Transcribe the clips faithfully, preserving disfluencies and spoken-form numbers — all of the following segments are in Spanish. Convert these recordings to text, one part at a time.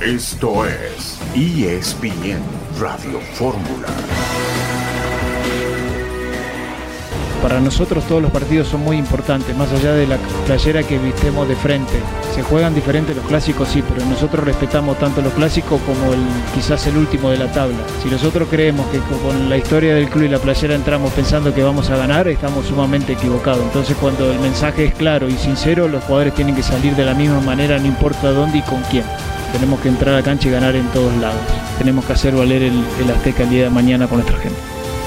Esto es E S P N Radio Fórmula. Para nosotros todos los partidos son muy importantes, más allá de la playera que vistemos de frente. Se juegan diferentes los clásicos, sí, pero nosotros respetamos tanto los clásicos como el, quizás el último de la tabla. Si nosotros creemos que con la historia del club y la playera entramos pensando que vamos a ganar, estamos sumamente equivocados. Entonces, cuando el mensaje es claro y sincero, los jugadores tienen que salir de la misma manera, no importa dónde y con quién. Tenemos que entrar a la cancha y ganar en todos lados. Tenemos que hacer valer el, el Azteca el día de mañana con nuestra gente.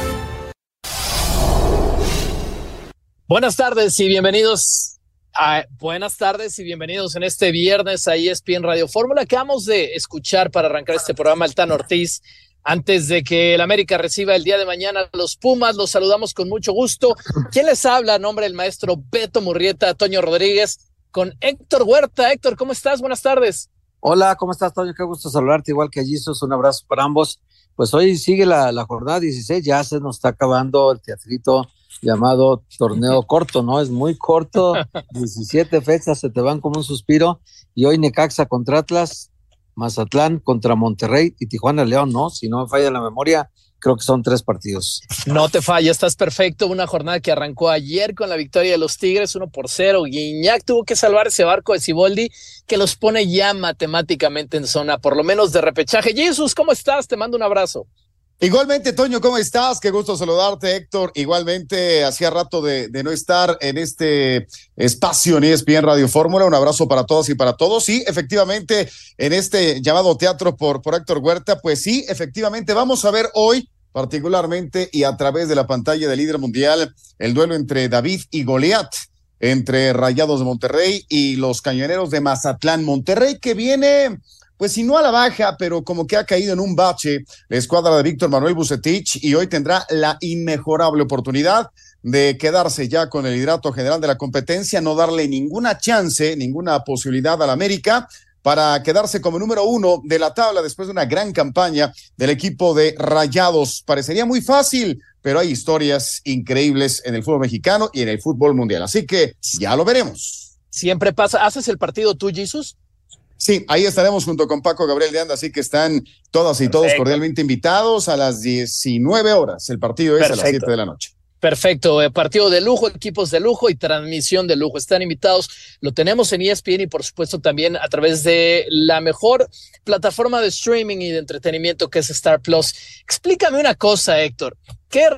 Buenas tardes y bienvenidos a, buenas tardes y bienvenidos en este viernes a E S P N Radio Fórmula. Acabamos de escuchar para arrancar este programa el Tan Ortiz. Antes de que el América reciba el día de mañana a los Pumas, los saludamos con mucho gusto. ¿Quién les habla? A nombre del maestro Beto Murrieta, Toño Rodríguez, con Héctor Huerta. Héctor, ¿cómo estás? Buenas tardes. Hola, ¿cómo estás, Toño? Qué gusto saludarte, igual que a Jesus. Un abrazo para ambos. Pues hoy sigue la, la jornada dieciséis, ya se nos está acabando el teatrito llamado torneo corto, ¿no? Es muy corto, diecisiete fechas se te van como un suspiro, y hoy Necaxa contra Atlas, Mazatlán contra Monterrey y Tijuana León, ¿no? Si no me falla la memoria, creo que son tres partidos. No te falla, estás perfecto. Una jornada que arrancó ayer con la victoria de los Tigres, uno por cero. Guiñac tuvo que salvar ese barco de Siboldi que los pone ya matemáticamente en zona, por lo menos de repechaje. Jesús, ¿cómo estás? Te mando un abrazo. Igualmente, Toño, ¿cómo estás? Qué gusto saludarte, Héctor. Igualmente, hacía rato de, de no estar en este espacio en E S P N Radio Fórmula. Un abrazo para todas y para todos. Sí, efectivamente, en este llamado teatro por, por Héctor Huerta, pues sí, efectivamente, vamos a ver hoy, particularmente y a través de la pantalla del líder mundial, el duelo entre David y Goliat, entre Rayados de Monterrey y los Cañoneros de Mazatlán. Monterrey que viene, pues si no a la baja, pero como que ha caído en un bache la escuadra de Víctor Manuel Vucetich, y hoy tendrá la inmejorable oportunidad de quedarse ya con el liderato general de la competencia, no darle ninguna chance, ninguna posibilidad al América para quedarse como número uno de la tabla después de una gran campaña del equipo de Rayados. Parecería muy fácil, pero hay historias increíbles en el fútbol mexicano y en el fútbol mundial, así que ya lo veremos. Siempre pasa. ¿Haces el partido tú, Jesús? Sí, ahí estaremos junto con Paco Gabriel de Anda, así que están todas y Perfecto. Todos cordialmente invitados a las diecinueve horas. El partido es Perfecto. A las siete de la noche. Perfecto, eh, partido de lujo, equipos de lujo y transmisión de lujo. Están invitados, lo tenemos en E S P N y por supuesto también a través de la mejor plataforma de streaming y de entretenimiento que es Star Plus. Explícame una cosa, Héctor. ¿Qué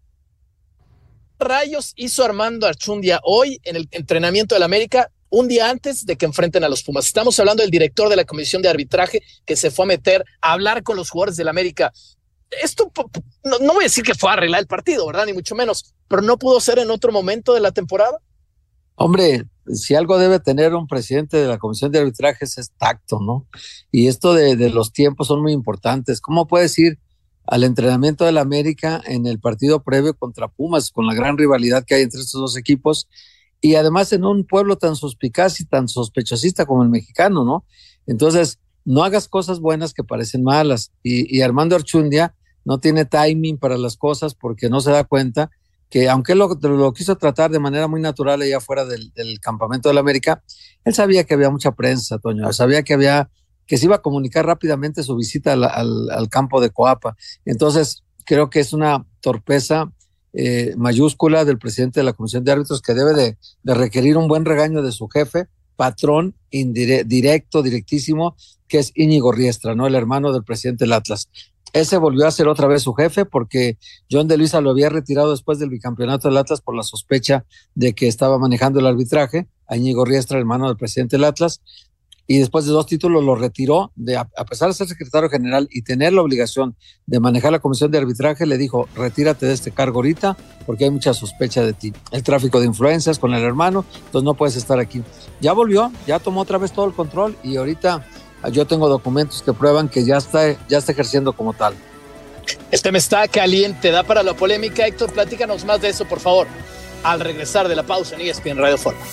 rayos hizo Armando Archundia hoy en el entrenamiento del América, un día antes de que enfrenten a los Pumas? Estamos hablando del director de la comisión de arbitraje que se fue a meter a hablar con los jugadores del América. Esto, no, no voy a decir que fue a arreglar el partido, ¿verdad? Ni mucho menos, pero no pudo ser en otro momento de la temporada. Hombre, si algo debe tener un presidente de la comisión de arbitrajes es tacto, ¿no? Y esto de, de los tiempos son muy importantes. ¿Cómo puedes ir al entrenamiento del América en el partido previo contra Pumas, con la gran rivalidad que hay entre estos dos equipos, y además en un pueblo tan suspicaz y tan sospechosista como el mexicano, ¿no? Entonces, no hagas cosas buenas que parecen malas. Y, y Armando Archundia no tiene timing para las cosas porque no se da cuenta que, aunque él lo, lo quiso tratar de manera muy natural allá afuera del, del campamento del América, él sabía que había mucha prensa, Toño, sabía que había, que se iba a comunicar rápidamente su visita al, al, al campo de Coapa. Entonces, creo que es una torpeza Eh, mayúscula del presidente de la comisión de árbitros, que debe de, de requerir un buen regaño de su jefe, patrón indire, directo, directísimo, que es Íñigo Riestra, ¿no? El hermano del presidente del Atlas. Ese volvió a ser otra vez su jefe porque John de Luisa lo había retirado después del bicampeonato del Atlas por la sospecha de que estaba manejando el arbitraje, a Íñigo Riestra, hermano del presidente del Atlas, y después de dos títulos lo retiró, de, a pesar de ser secretario general y tener la obligación de manejar la comisión de arbitraje, le dijo, retírate de este cargo ahorita porque hay mucha sospecha de ti. El tráfico de influencias con el hermano, entonces no puedes estar aquí. Ya volvió, ya tomó otra vez todo el control y ahorita yo tengo documentos que prueban que ya está, ya está ejerciendo como tal. El tema está caliente, da para la polémica. Héctor, platícanos más de eso, por favor, al regresar de la pausa en E S P N Radio Fórmula.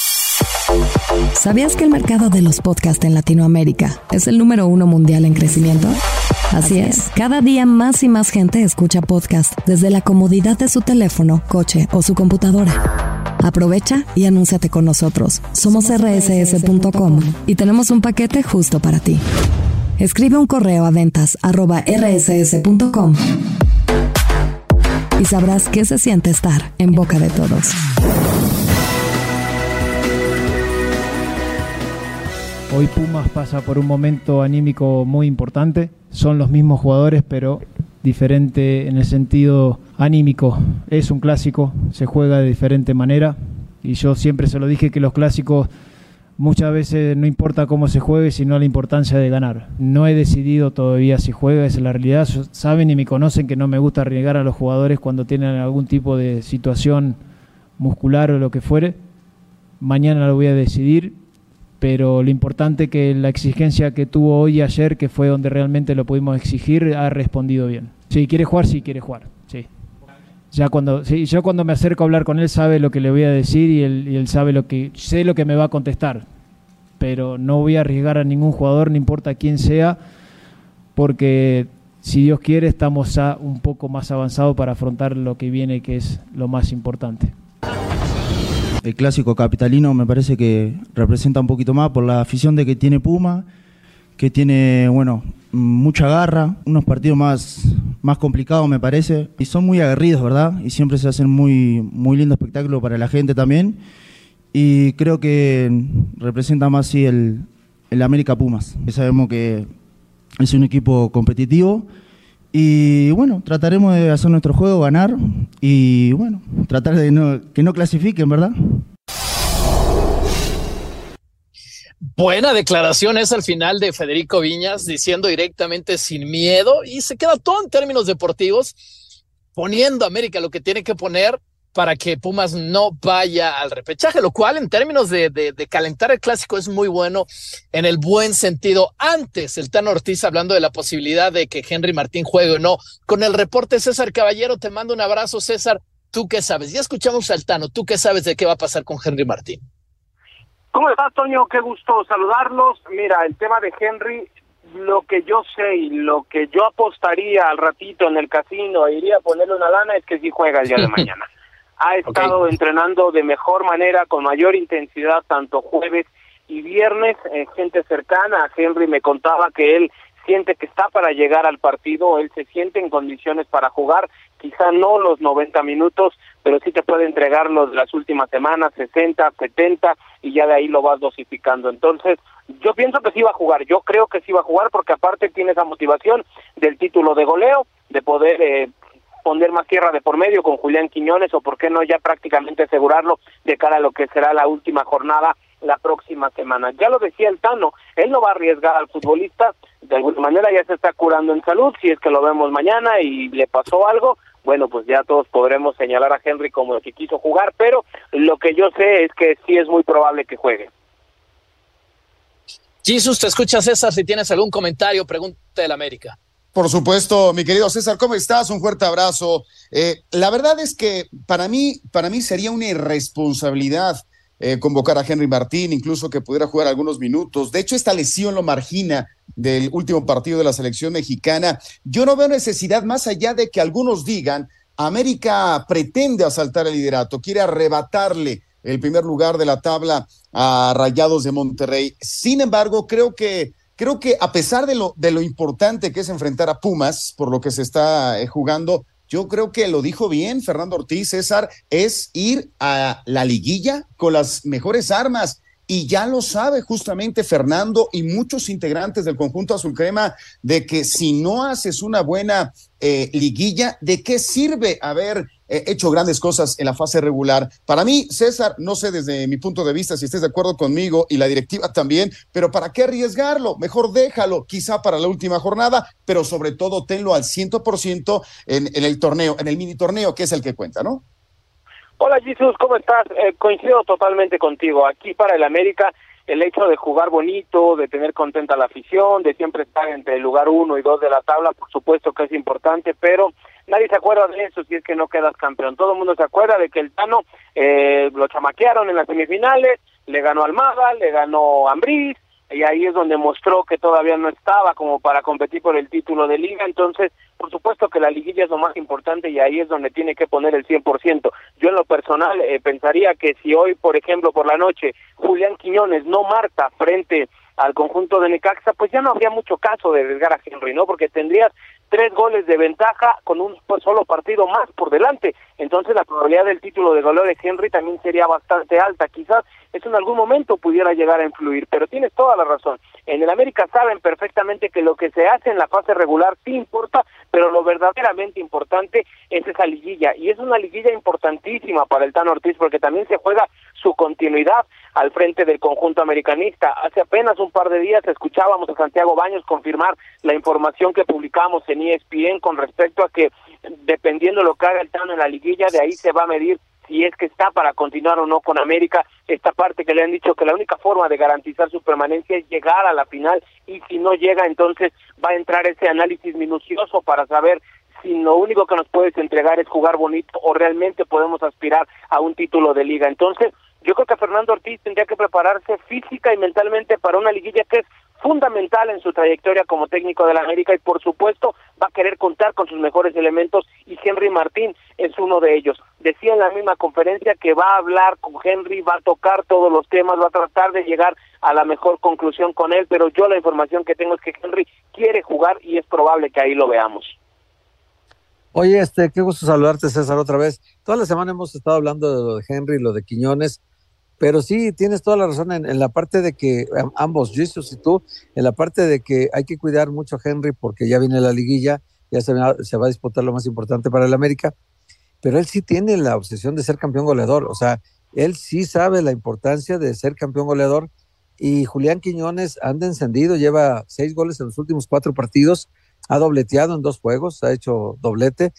¿Sabías que el mercado de los podcasts en Latinoamérica es el número uno mundial en crecimiento? Así es, cada día más y más gente escucha podcasts desde la comodidad de su teléfono, coche o su computadora. Aprovecha y anúnciate con nosotros. Somos R S S punto com y tenemos un paquete justo para ti. Escribe un correo a ventas arroba erre ese ese punto com y sabrás qué se siente estar en boca de todos. Hoy Pumas pasa por un momento anímico muy importante. Son los mismos jugadores, pero diferente en el sentido anímico. Es un clásico, se juega de diferente manera. Y yo siempre se lo dije que los clásicos muchas veces no importa cómo se juegue, sino la importancia de ganar. No he decidido todavía si juega, esa es la realidad. Saben y me conocen que no me gusta arriesgar a los jugadores cuando tienen algún tipo de situación muscular o lo que fuere. Mañana lo voy a decidir. Pero lo importante que la exigencia que tuvo hoy y ayer, que fue donde realmente lo pudimos exigir, ha respondido bien. Si quiere jugar, sí quiere jugar, sí. Ya cuando, sí, yo cuando me acerco a hablar con él sabe lo que le voy a decir y él, y él sabe lo que, sé lo que me va a contestar. Pero no voy a arriesgar a ningún jugador, no importa quién sea, porque si Dios quiere estamos a un poco más avanzados para afrontar lo que viene, que es lo más importante. El clásico capitalino me parece que representa un poquito más por la afición de que tiene Puma, que tiene, bueno, mucha garra, unos partidos más, más complicados me parece, y son muy aguerridos, ¿verdad? Y siempre se hacen muy, muy lindo espectáculo para la gente también, y creo que representa más sí el, el América Pumas, que sabemos que es un equipo competitivo. Y bueno, trataremos de hacer nuestro juego, ganar y bueno, tratar de no, que no clasifiquen, ¿verdad? Buena declaración es al final de Federico Viñas, diciendo directamente sin miedo, y se queda todo en términos deportivos, poniendo a América lo que tiene que poner para que Pumas no vaya al repechaje, lo cual en términos de, de, de calentar el clásico es muy bueno en el buen sentido. Antes, el Tano Ortiz hablando de la posibilidad de que Henry Martín juegue o no, con el reporte César Caballero, te mando un abrazo, César. ¿Tú qué sabes? Ya escuchamos al Tano, ¿tú qué sabes de qué va a pasar con Henry Martín? ¿Cómo estás, Toño? Qué gusto saludarlos. Mira, el tema de Henry, lo que yo sé y lo que yo apostaría al ratito en el casino e iría a ponerle una lana es que sí juega el día de mañana. Ha estado okay. entrenando de mejor manera, con mayor intensidad, tanto jueves y viernes. Eh, gente cercana a Henry me contaba que él siente que está para llegar al partido, él se siente en condiciones para jugar, quizá no los noventa minutos, pero sí te puede entregar los de las últimas semanas, sesenta, setenta, y ya de ahí lo vas dosificando. Entonces, yo pienso que sí va a jugar, yo creo que sí va a jugar, porque aparte tiene esa motivación del título de goleo, de poder eh, poner más tierra de por medio con Julián Quiñones, o por qué no ya prácticamente asegurarlo de cara a lo que será la última jornada la próxima semana. Ya lo decía el Tano, él no va a arriesgar al futbolista, de alguna manera ya se está curando en salud, si es que lo vemos mañana y le pasó algo, bueno, pues ya todos podremos señalar a Henry como el que quiso jugar, pero lo que yo sé es que sí es muy probable que juegue. Jesús, te escucha César, si tienes algún comentario, pregunta del América. Por supuesto, mi querido César, ¿cómo estás? Un fuerte abrazo. Eh, la verdad es que para mí, para mí sería una irresponsabilidad eh, convocar a Henry Martín, incluso que pudiera jugar algunos minutos. De hecho, esta lesión lo margina del último partido de la selección mexicana. Yo no veo necesidad, más allá de que algunos digan, América pretende asaltar el liderato, quiere arrebatarle el primer lugar de la tabla a Rayados de Monterrey. Sin embargo, creo que Creo que a pesar de lo, de lo importante que es enfrentar a Pumas, por lo que se está eh, jugando, yo creo que lo dijo bien Fernando Ortiz, César, es ir a la liguilla con las mejores armas. Y ya lo sabe justamente Fernando y muchos integrantes del conjunto azul crema, de que si no haces una buena eh, liguilla, ¿de qué sirve haber eh, hecho grandes cosas en la fase regular? Para mí, César, no sé desde mi punto de vista si estés de acuerdo conmigo y la directiva también, pero ¿para qué arriesgarlo? Mejor déjalo, quizá para la última jornada, pero sobre todo tenlo al cien por ciento en, en el torneo, en el mini torneo, que es el que cuenta, ¿no? Hola Jesús, ¿cómo estás? Eh, coincido totalmente contigo. Aquí para el América, el hecho de jugar bonito, de tener contenta la afición, de siempre estar entre el lugar uno y dos de la tabla, por supuesto que es importante, pero nadie se acuerda de eso si es que no quedas campeón. Todo el mundo se acuerda de que el Tano eh, lo chamaquearon en las semifinales, le ganó Almada, le ganó Ambriz, y ahí es donde mostró que todavía no estaba como para competir por el título de liga. Entonces, por supuesto que la liguilla es lo más importante y ahí es donde tiene que poner el cien por ciento. Yo en lo personal eh, pensaría que si hoy, por ejemplo, por la noche, Julián Quiñones no marca frente al conjunto de Necaxa, pues ya no habría mucho caso de arriesgar a Henry, ¿no? Porque tendrías tres goles de ventaja con un pues, solo partido más por delante, entonces la probabilidad del título de goleo de Henry también sería bastante alta, quizás eso en algún momento pudiera llegar a influir, pero tienes toda la razón, en el América saben perfectamente que lo que se hace en la fase regular sí importa, pero lo verdaderamente importante es esa liguilla, y es una liguilla importantísima para el Tano Ortiz, porque también se juega su continuidad al frente del conjunto americanista. Hace apenas un par de días escuchábamos a Santiago Baños confirmar la información que publicamos en E S P N con respecto a que dependiendo de lo que haga el Tano en la liguilla, de ahí se va a medir si es que está para continuar o no con América, esta parte que le han dicho que la única forma de garantizar su permanencia es llegar a la final, y si no llega, entonces va a entrar ese análisis minucioso para saber si lo único que nos puedes entregar es jugar bonito o realmente podemos aspirar a un título de liga. Entonces, yo creo que Fernando Ortiz tendría que prepararse física y mentalmente para una liguilla que es fundamental en su trayectoria como técnico de la América, y por supuesto va a querer contar con sus mejores elementos, y Henry Martín es uno de ellos. Decía en la misma conferencia que va a hablar con Henry, va a tocar todos los temas, va a tratar de llegar a la mejor conclusión con él, pero yo la información que tengo es que Henry quiere jugar y es probable que ahí lo veamos. Oye, este, qué gusto saludarte, César, otra vez. Toda la semana hemos estado hablando de lo de Henry, lo de Quiñones, pero sí, tienes toda la razón en, en la parte de que, ambos, Jesus y tú, en la parte de que hay que cuidar mucho a Henry porque ya viene la liguilla, ya se va, se va a disputar lo más importante para el América, pero él sí tiene la obsesión de ser campeón goleador, o sea, él sí sabe la importancia de ser campeón goleador, y Julián Quiñones anda encendido, lleva seis goles en los últimos cuatro partidos, ha dobleteado en dos juegos, ha hecho doblete,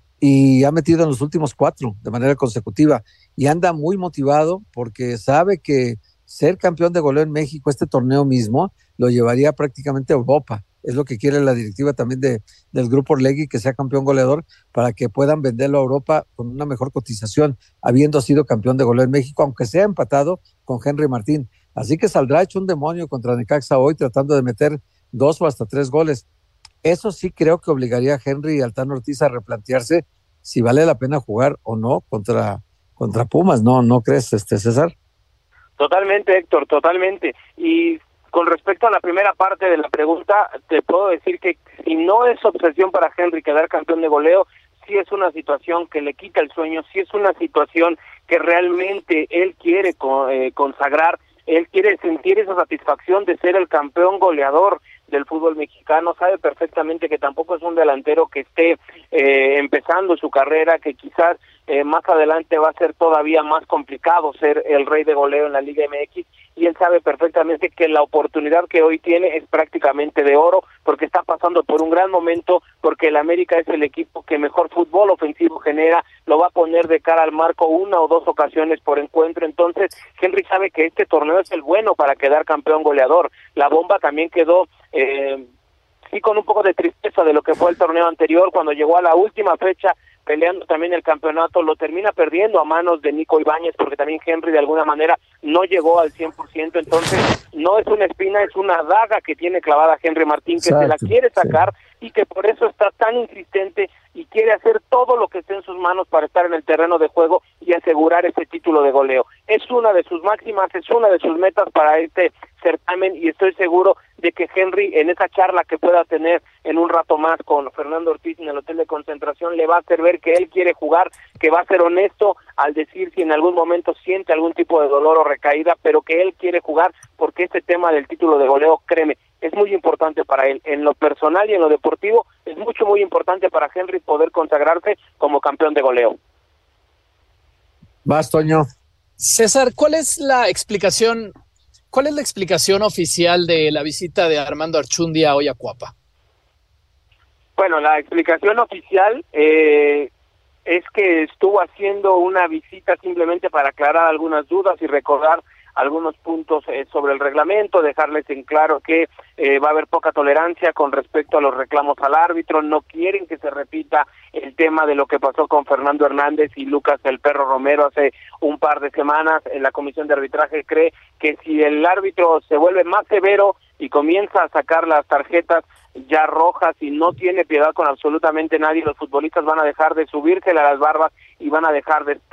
y ha metido en los últimos cuatro de manera consecutiva, y anda muy motivado porque sabe que ser campeón de goleo en México, este torneo mismo, lo llevaría prácticamente a Europa. Es lo que quiere la directiva también de, del Grupo Orlegui, que sea campeón goleador, para que puedan venderlo a Europa con una mejor cotización, habiendo sido campeón de goleo en México, aunque sea empatado con Henry Martín. Así que saldrá hecho un demonio contra Necaxa hoy, tratando de meter dos o hasta tres goles. Eso sí creo que obligaría a Henry y al Tano Ortiz a replantearse si vale la pena jugar o no contra, contra Pumas, ¿no? ¿No crees, este César? Totalmente, Héctor, totalmente. Y con respecto a la primera parte de la pregunta, te puedo decir que si no es obsesión para Henry quedar campeón de goleo, sí es una situación que le quita el sueño, sí es una situación que realmente él quiere eh, consagrar, él quiere sentir esa satisfacción de ser el campeón goleador del fútbol mexicano, sabe perfectamente que tampoco es un delantero que esté eh, empezando su carrera, que quizás eh, más adelante va a ser todavía más complicado ser el rey de goleo en la Liga M X, y él sabe perfectamente que la oportunidad que hoy tiene es prácticamente de oro, porque está pasando por un gran momento, porque el América es el equipo que mejor fútbol ofensivo genera, lo va a poner de cara al marco una o dos ocasiones por encuentro. Entonces Henry sabe que este torneo es el bueno para quedar campeón goleador. La bomba también quedó eh, sí con un poco de tristeza de lo que fue el torneo anterior, cuando llegó a la última fecha peleando también el campeonato, lo termina perdiendo a manos de Nico Ibáñez, porque también Henry de alguna manera no llegó al cien por ciento, entonces no es una espina, es una daga que tiene clavada Henry Martín, que Exacto, se la quiere sacar, sí. Y que por eso está tan insistente y quiere hacer todo lo que esté en sus manos para estar en el terreno de juego y asegurar ese título de goleo. Es una de sus máximas, es una de sus metas para este certamen, y estoy seguro de que Henry en esa charla que pueda tener en un rato más con Fernando Ortiz en el hotel de concentración le va a hacer ver que él quiere jugar, que va a ser honesto al decir si en algún momento siente algún tipo de dolor o recaída, pero que él quiere jugar, porque este tema del título de goleo, créeme, es muy importante para él. En lo personal y en lo deportivo es mucho, muy importante para Henry poder consagrarse como campeón de goleo. Vas, Toño. César, ¿cuál es la explicación, cuál es la explicación oficial de la visita de Armando Archundia hoy a Cuapa? Bueno, la explicación oficial eh, es que estuvo haciendo una visita simplemente para aclarar algunas dudas y recordar algunos puntos eh, sobre el reglamento, dejarles en claro que eh, va a haber poca tolerancia con respecto a los reclamos al árbitro, no quieren que se repita el tema de lo que pasó con Fernando Hernández y Lucas el Perro Romero hace un par de semanas. En la comisión de arbitraje cree que si el árbitro se vuelve más severo y comienza a sacar las tarjetas ya rojas y no tiene piedad con absolutamente nadie, los futbolistas van a dejar de subírsele a las barbas y van a dejar de estar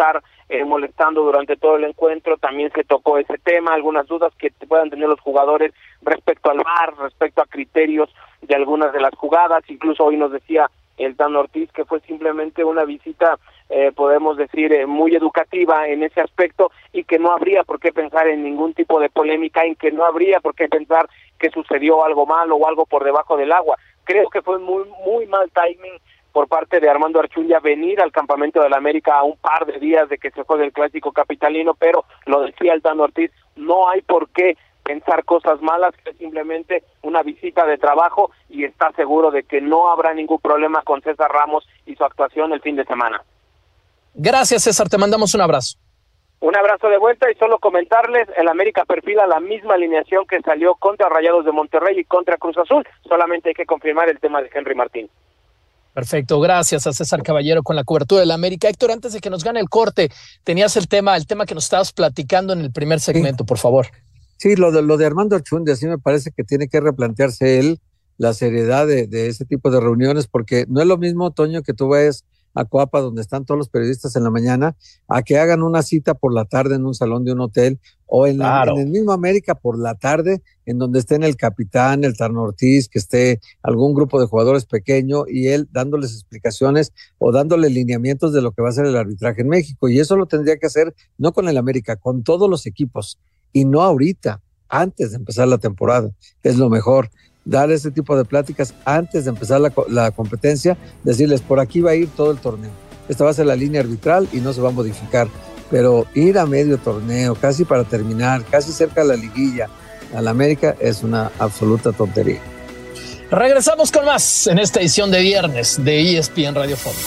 eh, molestando durante todo el encuentro. También se tocó ese tema, algunas dudas que puedan tener los jugadores respecto al V A R, respecto a criterios de algunas de las jugadas. Incluso hoy nos decía el Tano Ortiz que fue simplemente una visita, eh, podemos decir, eh, muy educativa en ese aspecto, y que no habría por qué pensar en ningún tipo de polémica, en que no habría por qué pensar que sucedió algo malo o algo por debajo del agua. Creo que fue muy muy mal timing por parte de Armando Archundia venir al campamento del América a un par de días de que se juegue el clásico capitalino, pero lo decía el Tano Ortiz, no hay por qué pensar cosas malas, que es simplemente una visita de trabajo, y está seguro de que no habrá ningún problema con César Ramos y su actuación el fin de semana. Gracias, César, te mandamos un abrazo. Un abrazo de vuelta, y solo comentarles, el América perfila la misma alineación que salió contra Rayados de Monterrey y contra Cruz Azul, solamente hay que confirmar el tema de Henry Martín. Perfecto, gracias a César Caballero con la cobertura del América. Héctor, antes de que nos gane el corte, tenías el tema, el tema que nos estabas platicando en el primer segmento, sí. Por favor. Sí, lo de, lo de Armando Archundia, sí me parece que tiene que replantearse él la seriedad de, de ese tipo de reuniones, porque no es lo mismo, Toño, que tú vayas a Coapa, donde están todos los periodistas en la mañana, a que hagan una cita por la tarde en un salón de un hotel, o en, la, claro. en el mismo América por la tarde, en donde estén el capitán, el Tano Ortiz, que esté algún grupo de jugadores pequeño, y él dándoles explicaciones o dándole lineamientos de lo que va a ser el arbitraje en México. Y eso lo tendría que hacer no con el América, con todos los equipos, y no ahorita, antes de empezar la temporada, es lo mejor. Dar ese tipo de pláticas antes de empezar la, la competencia, decirles, por aquí va a ir todo el torneo. Esta va a ser la línea arbitral y no se va a modificar. Pero ir a medio torneo, casi para terminar, casi cerca de la liguilla, a la América, es una absoluta tontería. Regresamos con más en esta edición de viernes de E S P N Radio Fórmula.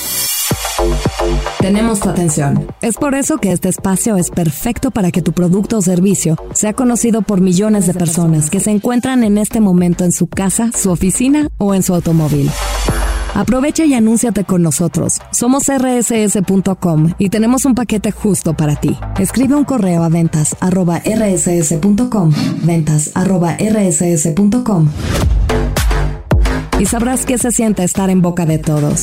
Tenemos tu atención. Es por eso que este espacio es perfecto para que tu producto o servicio sea conocido por millones de personas que se encuentran en este momento en su casa, su oficina o en su automóvil. Aprovecha y anúnciate con nosotros. Somos erre ese ese punto com y tenemos un paquete justo para ti. Escribe un correo a ventas arroba erre ese ese punto com, ventas arroba erre ese ese punto com, y sabrás qué se siente estar en boca de todos.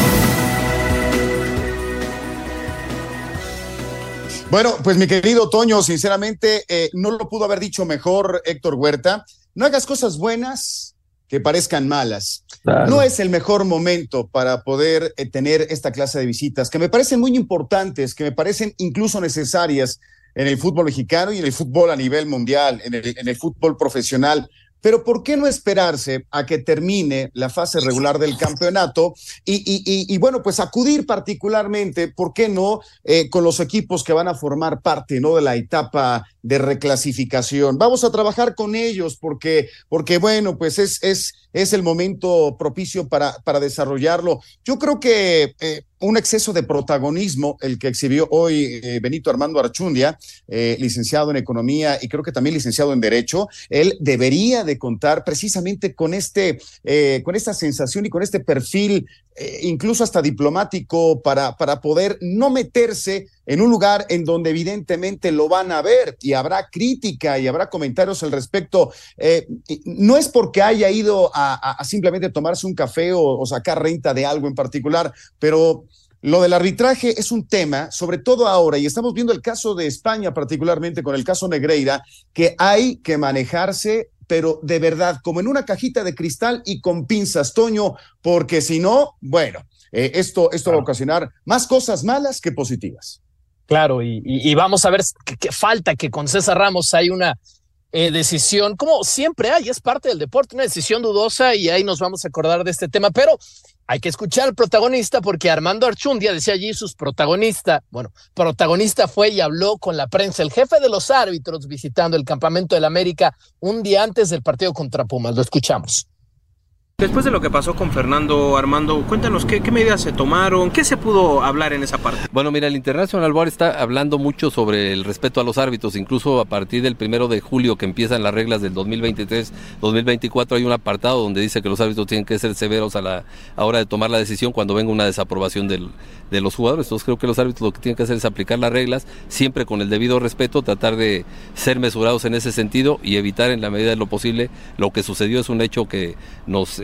Bueno, pues mi querido Toño, sinceramente, eh, no lo pudo haber dicho mejor Héctor Huerta. No hagas cosas buenas que parezcan malas. Claro. No es el mejor momento para poder eh, tener esta clase de visitas, que me parecen muy importantes, que me parecen incluso necesarias en el fútbol mexicano y en el fútbol a nivel mundial, en el, en el fútbol profesional. Pero ¿por qué no esperarse a que termine la fase regular del campeonato y, y, y, y bueno, pues acudir particularmente, ¿por qué no? Eh, con los equipos que van a formar parte, ¿no?, de la etapa de reclasificación. Vamos a trabajar con ellos porque, porque bueno, pues es, es, es el momento propicio para, para desarrollarlo. Yo creo que eh, un exceso de protagonismo, el que exhibió hoy eh, Benito Armando Archundia, eh, licenciado en Economía y creo que también licenciado en Derecho, él debería de contar precisamente con este, eh, con esta sensación y con este perfil, eh, incluso hasta diplomático, para, para poder no meterse en un lugar en donde evidentemente lo van a ver y habrá crítica y habrá comentarios al respecto. Eh, no es porque haya ido a, a, a simplemente tomarse un café o, o sacar renta de algo en particular, pero lo del arbitraje es un tema, sobre todo ahora, y estamos viendo el caso de España particularmente con el caso Negreira, que hay que manejarse, pero de verdad, como en una cajita de cristal y con pinzas, Toño, porque si no, bueno, eh, esto, esto claro. va a ocasionar más cosas malas que positivas. Claro, y, y, y vamos a ver qué, qué falta que con César Ramos hay una eh, decisión, como siempre hay, es parte del deporte, una decisión dudosa, y ahí nos vamos a acordar de este tema, pero hay que escuchar al protagonista, porque Armando Archundia decía allí sus protagonistas, bueno, protagonista fue y habló con la prensa, el jefe de los árbitros visitando el campamento del América un día antes del partido contra Pumas. Lo escuchamos. Después de lo que pasó con Fernando, Armando, cuéntanos qué, qué medidas se tomaron, qué se pudo hablar en esa parte. Bueno, mira, el International Board está hablando mucho sobre el respeto a los árbitros, incluso a partir del primero de julio que empiezan las reglas del dos mil veintitrés dos mil veinticuatro hay un apartado donde dice que los árbitros tienen que ser severos a la a hora de tomar la decisión cuando venga una desaprobación del, de los jugadores. Entonces creo que los árbitros lo que tienen que hacer es aplicar las reglas, siempre con el debido respeto, tratar de ser mesurados en ese sentido y evitar en la medida de lo posible. Lo que sucedió es un hecho que nos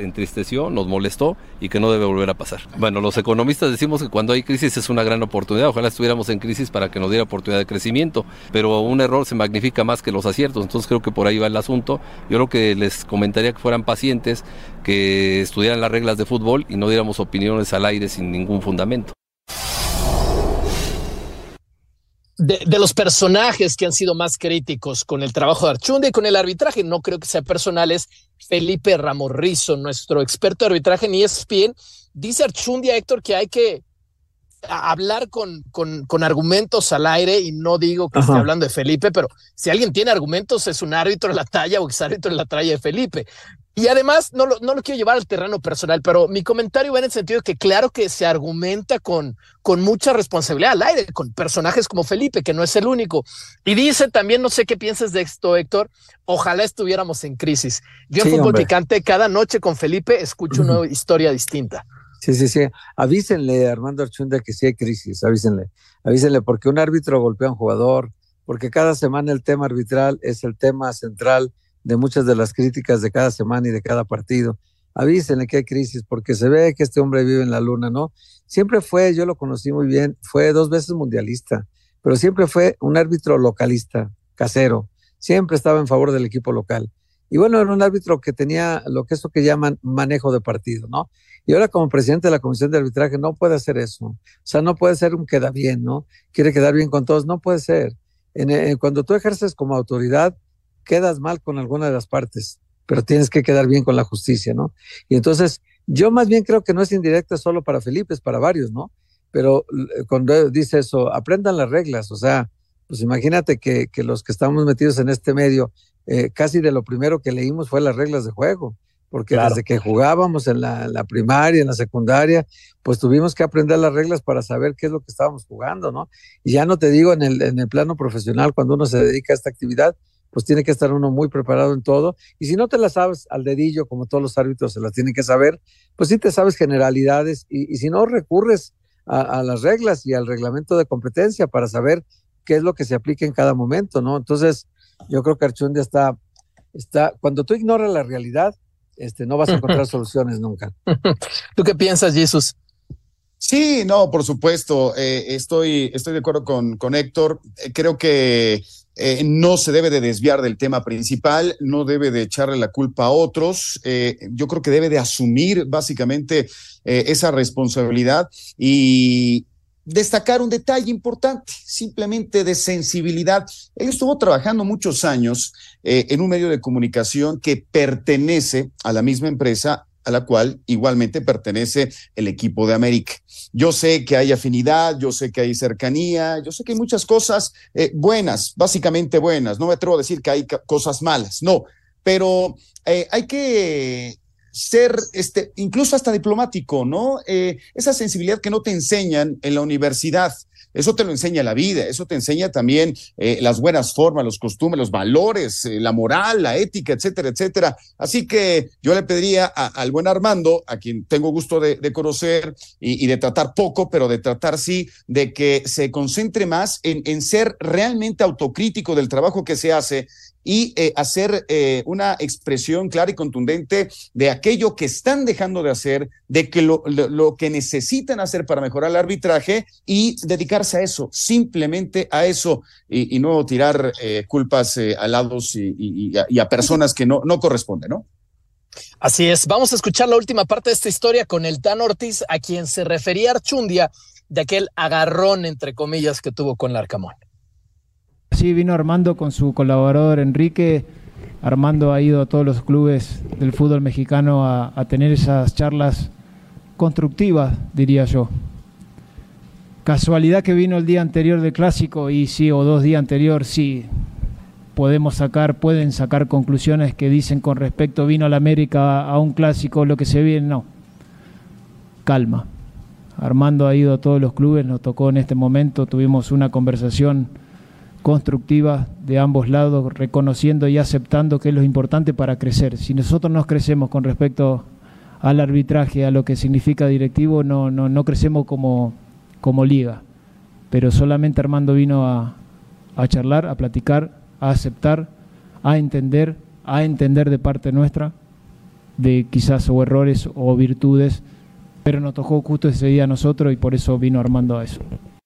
entristeció, nos molestó y que no debe volver a pasar. Bueno, los economistas decimos que cuando hay crisis es una gran oportunidad, ojalá estuviéramos en crisis para que nos diera oportunidad de crecimiento, pero un error se magnifica más que los aciertos, entonces creo que por ahí va el asunto. Yo creo que les comentaría que fueran pacientes, que estudiaran las reglas de fútbol y no diéramos opiniones al aire sin ningún fundamento. De, de los personajes que han sido más críticos con el trabajo de Archundia y con el arbitraje, no creo que sea personal, es Felipe Ramos Rizo, nuestro experto de arbitraje en E S P N. Dice Archundia, Héctor, que hay que hablar con, con, con argumentos al aire, y no digo que Ajá. esté hablando de Felipe, pero si alguien tiene argumentos es un árbitro de la talla o exárbitro de la talla de Felipe. Y además, no lo, no lo quiero llevar al terreno personal, pero mi comentario va en el sentido de que claro que se argumenta con, con mucha responsabilidad al aire, con personajes como Felipe, que no es el único. Y dice también, no sé qué piensas de esto, Héctor, ojalá estuviéramos en crisis. Yo en sí, Fútbol hombre. Picante, cada noche con Felipe escucho uh-huh. una historia distinta. Sí, sí, sí. Avísenle a Armando Archundia que sí hay crisis, avísenle. Avísenle, porque un árbitro golpea a un jugador, porque cada semana el tema arbitral es el tema central de muchas de las críticas de cada semana y de cada partido. Avísenle que hay crisis, porque se ve que este hombre vive en la luna, ¿no? Siempre fue, yo lo conocí muy bien, fue dos veces mundialista, pero siempre fue un árbitro localista, casero, siempre estaba en favor del equipo local. Y bueno, era un árbitro que tenía lo que eso que llaman manejo de partido, ¿no? Y ahora como presidente de la Comisión de Arbitraje no puede hacer eso. O sea, no puede ser un queda bien, ¿no? Quiere quedar bien con todos, no puede ser. En, en, cuando tú ejerces como autoridad, quedas mal con alguna de las partes, pero tienes que quedar bien con la justicia, ¿no? Y entonces, yo más bien creo que no es indirecta solo para Felipe, es para varios, ¿no? Pero cuando dice eso, aprendan las reglas, o sea, pues imagínate que, que los que estamos metidos en este medio, eh, casi de lo primero que leímos fue las reglas de juego, porque claro. desde que jugábamos en la, la primaria, en la secundaria, pues tuvimos que aprender las reglas para saber qué es lo que estábamos jugando, ¿no? Y ya no te digo en el, en el plano profesional, cuando uno se dedica a esta actividad, pues tiene que estar uno muy preparado en todo, y si no te la sabes al dedillo, como todos los árbitros se las tienen que saber, pues sí te sabes generalidades, y, y si no recurres a, a las reglas y al reglamento de competencia para saber qué es lo que se aplica en cada momento, ¿no? Entonces, yo creo que Archundia está, está, cuando tú ignoras la realidad, este, no vas a encontrar soluciones nunca. ¿Tú qué piensas, Jesús? Sí, no, por supuesto, eh, estoy, estoy de acuerdo con, con Héctor, eh, creo que Eh, no se debe de desviar del tema principal, no debe de echarle la culpa a otros, eh, yo creo que debe de asumir básicamente eh, esa responsabilidad y destacar un detalle importante, simplemente de sensibilidad. Él estuvo trabajando muchos años eh, en un medio de comunicación que pertenece a la misma empresa a la cual igualmente pertenece el equipo de América. Yo sé que hay afinidad, yo sé que hay cercanía, yo sé que hay muchas cosas eh, buenas, básicamente buenas, no me atrevo a decir que hay cosas malas, no, pero eh, hay que ser, este, incluso hasta diplomático, ¿no? Eh, esa sensibilidad que no te enseñan en la universidad. Eso te lo enseña la vida, eso te enseña también eh, las buenas formas, los costumbres, los valores, eh, la moral, la ética, etcétera, etcétera. Así que yo le pediría a, al buen Armando, a quien tengo gusto de, de conocer y, y de tratar poco, pero de tratar sí, de que se concentre más en, en ser realmente autocrítico del trabajo que se hace y eh, hacer eh, una expresión clara y contundente de aquello que están dejando de hacer, de que lo, lo, lo que necesitan hacer para mejorar el arbitraje y dedicarse a eso, simplemente a eso, y, y no tirar eh, culpas eh, a lados y, y, y, a, y a personas que no, no corresponden, ¿no? Así es, vamos a escuchar la última parte de esta historia con el Tan Ortiz, a quien se refería Archundia de aquel agarrón, entre comillas, que tuvo con Larcamón. Sí, vino Armando con su colaborador Enrique. Armando ha ido a todos los clubes del fútbol mexicano a, a tener esas charlas constructivas, diría yo. Casualidad que vino el día anterior del clásico, y sí, o dos días anterior, sí, podemos sacar, pueden sacar conclusiones que dicen con respecto, vino a la América a un clásico, lo que se viene, no. Calma. Armando ha ido a todos los clubes, nos tocó en este momento, tuvimos una conversación constructiva de ambos lados, reconociendo y aceptando que es lo importante para crecer. Si nosotros no crecemos con respecto al arbitraje, a lo que significa directivo, no, no, no crecemos como, como liga. Pero solamente Armando vino a, a charlar, a platicar, a aceptar, a entender, a entender de parte nuestra de quizás o errores o virtudes, pero nos tocó justo ese día a nosotros y por eso vino Armando a eso.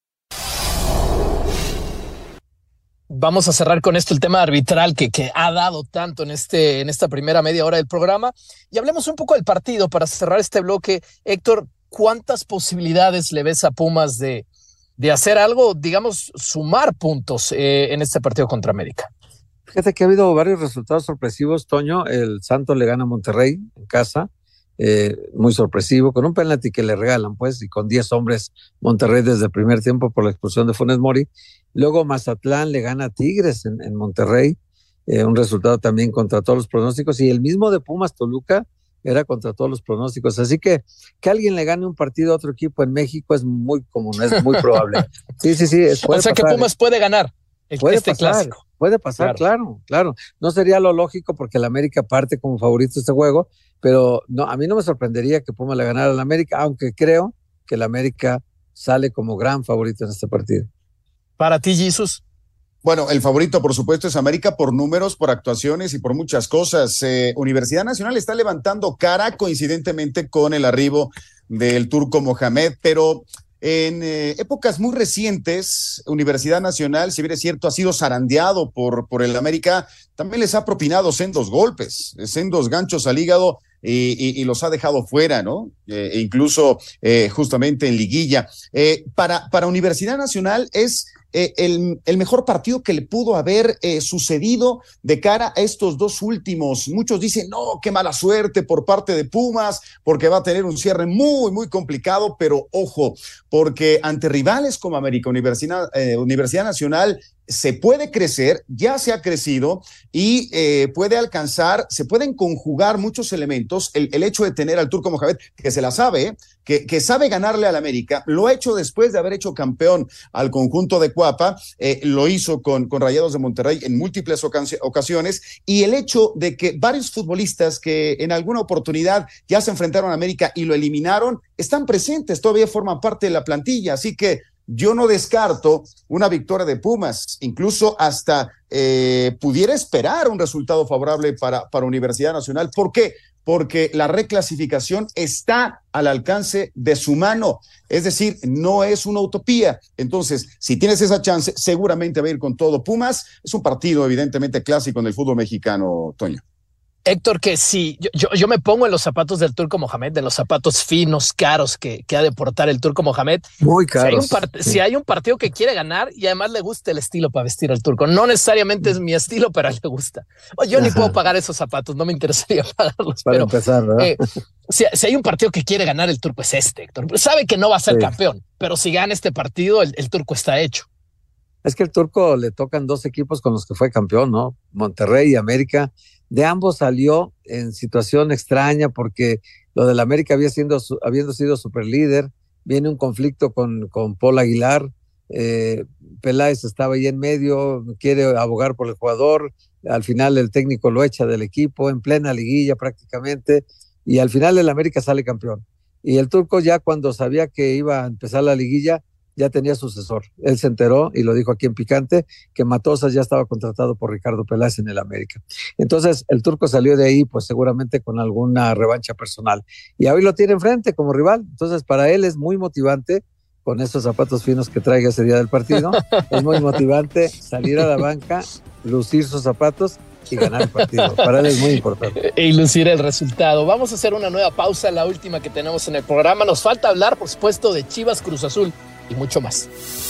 Vamos a cerrar con esto el tema arbitral que, que ha dado tanto en, este, en esta primera media hora del programa y hablemos un poco del partido para cerrar este bloque. Héctor, ¿cuántas posibilidades le ves a Pumas de, de hacer algo, digamos, sumar puntos eh, en este partido contra América? Fíjate que ha habido varios resultados sorpresivos, Toño. El Santos le gana a Monterrey en casa, eh, muy sorpresivo, con un penalti que le regalan, pues, y con diez hombres Monterrey desde el primer tiempo por la expulsión de Funes Mori. Luego Mazatlán le gana a Tigres en, en Monterrey, eh, un resultado también contra todos los pronósticos, y el mismo de Pumas Toluca era contra todos los pronósticos. Así que que alguien le gane un partido a otro equipo en México es muy común, es muy probable. Sí, sí, sí. Es, o sea pasar, que Pumas puede ganar el, puede este pasar, clásico. Puede pasar, claro. claro, claro. No sería lo lógico porque el América parte como favorito este juego, pero no, a mí no me sorprendería que Pumas le ganara al América, aunque creo que el América sale como gran favorito en este partido. Para ti, Jesús. Bueno, el favorito, por supuesto, es América por números, por actuaciones y por muchas cosas. Eh, Universidad Nacional está levantando cara coincidentemente con el arribo del Turco Mohamed, pero en eh, épocas muy recientes, Universidad Nacional, si bien es cierto, ha sido zarandeado por, por el América, también les ha propinado sendos golpes, sendos ganchos al hígado y, y, y los ha dejado fuera, ¿no? Eh, e incluso eh, justamente en liguilla. Eh, para, para Universidad Nacional es Eh, el, el mejor partido que le pudo haber eh, sucedido de cara a estos dos últimos. Muchos dicen, no, qué mala suerte por parte de Pumas, porque va a tener un cierre muy, muy complicado, pero ojo, porque ante rivales como América, Universidad, eh, Universidad Nacional, se puede crecer, ya se ha crecido y eh, puede alcanzar, se pueden conjugar muchos elementos. El, el hecho de tener al Turco Mohamed, que se la sabe, ¿eh? que, que sabe ganarle al América, lo ha hecho después de haber hecho campeón al conjunto de Cuapa, eh, lo hizo con, con Rayados de Monterrey en múltiples ocasiones, y el hecho de que varios futbolistas que en alguna oportunidad ya se enfrentaron a América y lo eliminaron, están presentes, todavía forman parte de la plantilla, así que yo no descarto una victoria de Pumas, incluso hasta eh, pudiera esperar un resultado favorable para, para Universidad Nacional. ¿Por qué? Porque la reclasificación está al alcance de su mano, es decir, no es una utopía. Entonces, si tienes esa chance, seguramente va a ir con todo. Pumas es un partido evidentemente clásico en el fútbol mexicano, Toño. Héctor, que sí, yo, yo, yo me pongo en los zapatos del Turco Mohamed, de los zapatos finos, caros que, que ha de portar el Turco Mohamed. Muy caros. Si hay, un part- sí. si hay un partido que quiere ganar y además le gusta el estilo para vestir al Turco, no necesariamente es mi estilo, pero a él le gusta. Yo Ajá. ni puedo pagar esos zapatos, no me interesaría pagarlos. Para pero, empezar, ¿verdad? Eh, si, si hay un partido que quiere ganar el Turco es este, Héctor. Sabe que no va a ser sí. campeón, pero si gana este partido, el, el Turco está hecho. Es que el Turco le tocan dos equipos con los que fue campeón, ¿no? Monterrey y América. De ambos salió en situación extraña porque lo del América había siendo, habiendo sido superlíder, viene un conflicto con, con Paul Aguilar, eh, Peláez estaba ahí en medio, quiere abogar por el jugador, al final el técnico lo echa del equipo, en plena liguilla prácticamente, y al final el América sale campeón. Y el Turco ya cuando sabía que iba a empezar la liguilla, ya tenía sucesor. Él se enteró, y lo dijo aquí en Picante, que Matosas ya estaba contratado por Ricardo Peláez en el América. Entonces, el Turco salió de ahí, pues seguramente con alguna revancha personal. Y hoy lo tiene enfrente como rival. Entonces, para él es muy motivante, con esos zapatos finos que traiga ese día del partido, es muy motivante salir a la banca, lucir sus zapatos y ganar el partido. Para él es muy importante. Y lucir el resultado. Vamos a hacer una nueva pausa, la última que tenemos en el programa. Nos falta hablar, por supuesto, de Chivas Cruz Azul y mucho más.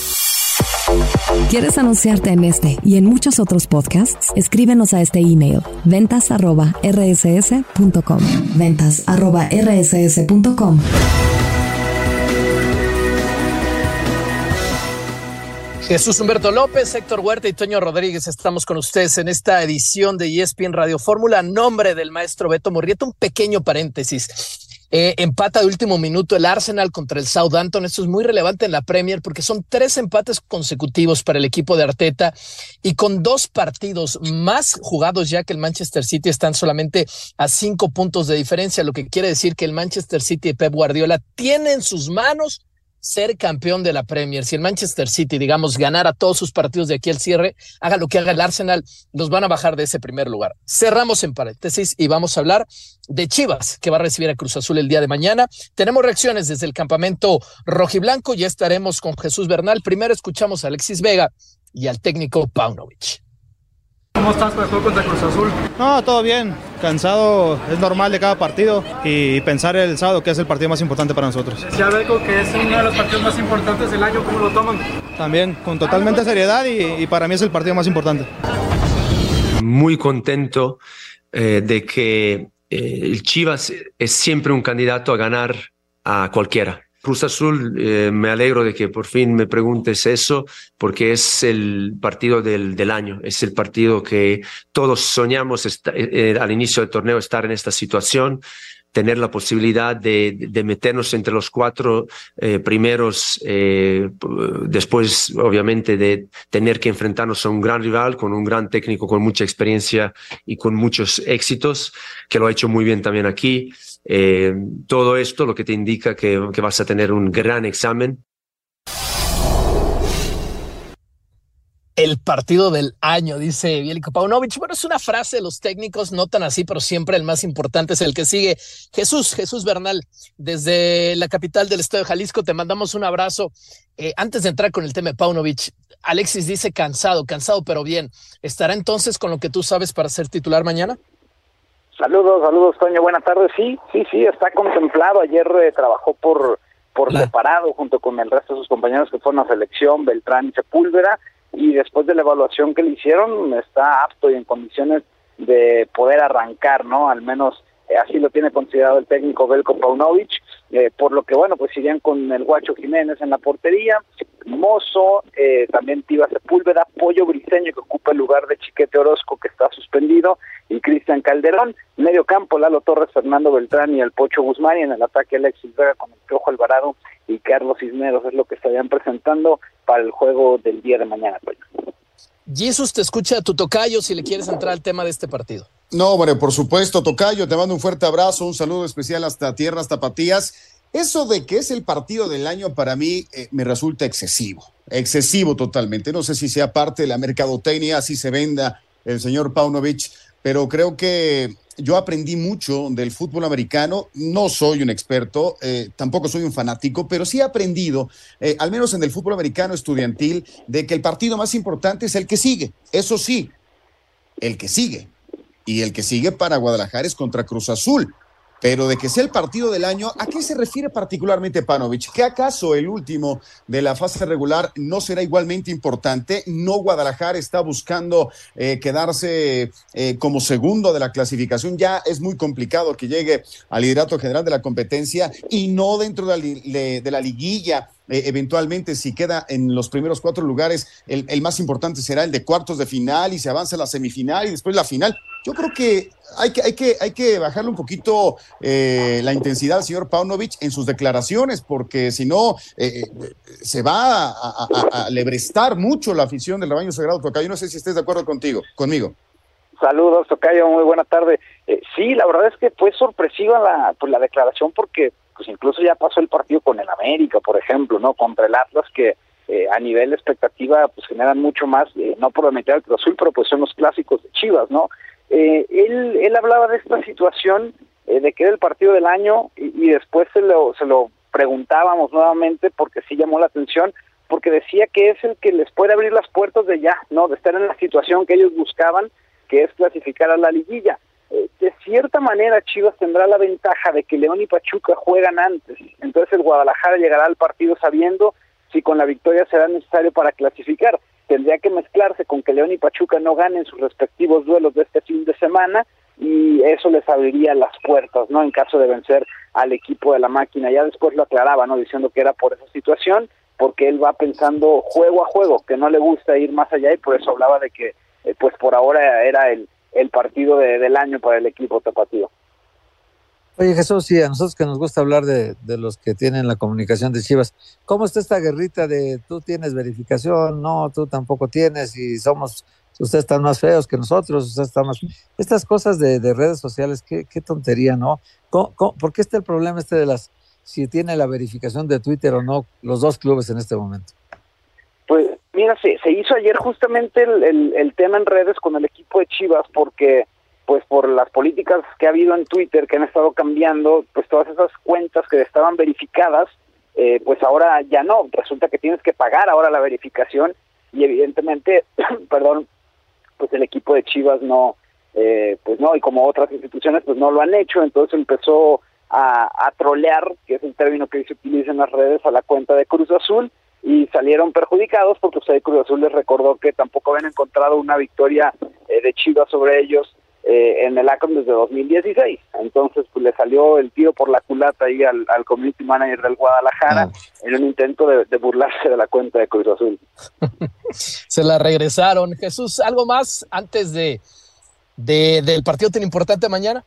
¿Quieres anunciarte en este y en muchos otros podcasts? Escríbenos a este email, ventas arroba r s s punto com. ventas arroba r s s punto com. Jesús Humberto López, Héctor Huerta y Toño Rodríguez, estamos con ustedes en esta edición de E S P N Radio Fórmula. Nombre del maestro Beto Murrieta, un pequeño paréntesis. Eh, empata de último minuto el Arsenal contra el Southampton. Esto es muy relevante en la Premier porque son tres empates consecutivos para el equipo de Arteta y con dos partidos más jugados ya que el Manchester City están solamente a cinco puntos de diferencia, lo que quiere decir que el Manchester City de Pep Guardiola tiene en sus manos ser campeón de la Premier. Si el Manchester City, digamos, ganara todos sus partidos de aquí al cierre, haga lo que haga el Arsenal, los van a bajar de ese primer lugar. Cerramos en paréntesis y vamos a hablar de Chivas, que va a recibir a Cruz Azul el día de mañana. Tenemos reacciones desde el campamento rojiblanco, ya estaremos con Jesús Bernal. Primero escuchamos a Alexis Vega y al técnico Paunovic. ¿Cómo estás para el juego contra Cruz Azul? No, todo bien. Cansado, es normal de cada partido y pensar el sábado que es el partido más importante para nosotros. Decía Belko que es uno de los partidos más importantes del año, ¿cómo lo toman? También, con totalmente seriedad y, y para mí es el partido más importante. Muy contento eh, de que eh, el Chivas es siempre un candidato a ganar a cualquiera. Cruz Azul, eh, me alegro de que por fin me preguntes eso, porque es el partido del, del año, es el partido que todos soñamos esta, eh, al inicio del torneo estar en esta situación, tener la posibilidad de, de meternos entre los cuatro eh, primeros, eh, después obviamente de tener que enfrentarnos a un gran rival, con un gran técnico, con mucha experiencia y con muchos éxitos, que lo ha hecho muy bien también aquí. Eh, todo esto lo que te indica que, que vas a tener un gran examen. El partido del año, dice Veljko Paunovic. Bueno, es una frase de los técnicos, no tan así, pero siempre el más importante es el que sigue. Jesús, Jesús Bernal, desde la capital del estado de Jalisco, te mandamos un abrazo. Eh, antes de entrar con el tema de Paunovic, Alexis dice cansado, cansado pero bien. ¿Estará entonces con lo que tú sabes para ser titular mañana? Saludos, saludos, Toño, buenas tardes. Sí, sí, sí, está contemplado. Ayer eh, trabajó por, por separado junto con el resto de sus compañeros que fueron a selección, Beltrán y Sepúlveda, y después de la evaluación que le hicieron, está apto y en condiciones de poder arrancar, ¿no? Al menos eh, así lo tiene considerado el técnico Veljko Paunovic, eh, por lo que, bueno, pues irían con el Guacho Jiménez en la portería, Mozo, eh, también Tiva Sepúlveda, Pollo Briseño, que ocupa el lugar de Chiquete Orozco, que está suspendido, y Cristian Calderón. Medio campo, Lalo Torres, Fernando Beltrán y el Pocho Guzmán, y en el ataque Alexis Vega con el Piojo Alvarado y Carlos Cisneros. Es lo que estarían presentando para el juego del día de mañana. Jesus, te escucha tu tocayo si le quieres entrar al tema de este partido. No, bueno, por supuesto, tocayo, te mando un fuerte abrazo, un saludo especial hasta tierras tapatías. Eso de que es el partido del año para mí eh, me resulta excesivo, excesivo totalmente. No sé si sea parte de la mercadotecnia, así se venda el señor Paunovic, pero creo que yo aprendí mucho del fútbol americano. No soy un experto, eh, tampoco soy un fanático, pero sí he aprendido, eh, al menos en el fútbol americano estudiantil, de que el partido más importante es el que sigue. Eso sí, el que sigue. Y el que sigue para Guadalajara es contra Cruz Azul. Pero de que sea el partido del año, ¿a qué se refiere particularmente Paunovic? ¿Que acaso el último de la fase regular no será igualmente importante? ¿No Guadalajara está buscando eh, quedarse eh, como segundo de la clasificación? Ya es muy complicado que llegue al liderato general de la competencia y no dentro de la, de, de la liguilla. Eh, eventualmente, si queda en los primeros cuatro lugares, el, el más importante será el de cuartos de final y se avanza a la semifinal y después la final. Yo creo que hay que, hay que, hay que bajarle un poquito eh, la intensidad al señor Paunovic en sus declaraciones, porque si no, eh, se va a, a, a, a lebrestar mucho la afición del rebaño sagrado. Tocayo, no sé si estés de acuerdo contigo, conmigo. Saludos, Tocayo, muy buena tarde. Eh, sí, la verdad es que fue sorpresiva la, pues, la declaración, porque pues incluso ya pasó el partido con el América, por ejemplo, ¿no? Contra el Atlas, que eh, a nivel de expectativa pues generan mucho más, eh, no por la mitad del Cruz Azul, pero pues son los clásicos de Chivas, ¿no? Eh, él, él hablaba de esta situación, eh, de que era el partido del año, y, y después se lo, se lo preguntábamos nuevamente, porque sí llamó la atención, porque decía que es el que les puede abrir las puertas de ya, ¿no? De estar en la situación que ellos buscaban, que es clasificar a la liguilla. Eh, de cierta manera Chivas tendrá la ventaja de que León y Pachuca juegan antes, entonces el Guadalajara llegará al partido sabiendo si con la victoria será necesario para clasificar. Tendría que mezclarse con que León y Pachuca no ganen sus respectivos duelos de este fin de semana, y eso les abriría las puertas, ¿no? En caso de vencer al equipo de la máquina. Ya después lo aclaraba, ¿no? Diciendo que era por esa situación, porque él va pensando juego a juego, que no le gusta ir más allá, y por eso hablaba de que eh, pues por ahora era el el partido de, del año para el equipo tapatío. Oye, Jesús, sí, a nosotros que nos gusta hablar de, de los que tienen la comunicación de Chivas, ¿cómo está esta guerrita de tú tienes verificación, no, tú tampoco tienes, y somos, ustedes están más feos que nosotros, ustedes están más... Estas cosas de, de redes sociales, qué, qué tontería, ¿no? ¿Cómo, cómo, ¿Por qué está el problema este de las si tiene la verificación de Twitter o no los dos clubes en este momento. Pues mira, se, se hizo ayer justamente el, el, el tema en redes con el equipo de Chivas, porque pues por las políticas que ha habido en Twitter que han estado cambiando, pues todas esas cuentas que estaban verificadas, eh, pues ahora ya no, resulta que tienes que pagar ahora la verificación y evidentemente, perdón, pues el equipo de Chivas no, eh, pues no, y como otras instituciones pues no lo han hecho, entonces empezó a, a trolear, que es el término que se utiliza en las redes, a la cuenta de Cruz Azul, y salieron perjudicados porque usted Cruz Azul les recordó que tampoco habían encontrado una victoria eh, de Chivas sobre ellos eh, en el Akron desde dos mil dieciséis. Entonces pues le salió el tiro por la culata ahí al, al community manager del Guadalajara ah. en un intento de, de burlarse de la cuenta de Cruz Azul. Se la regresaron. Jesús, ¿algo más antes de, de del partido tan importante mañana?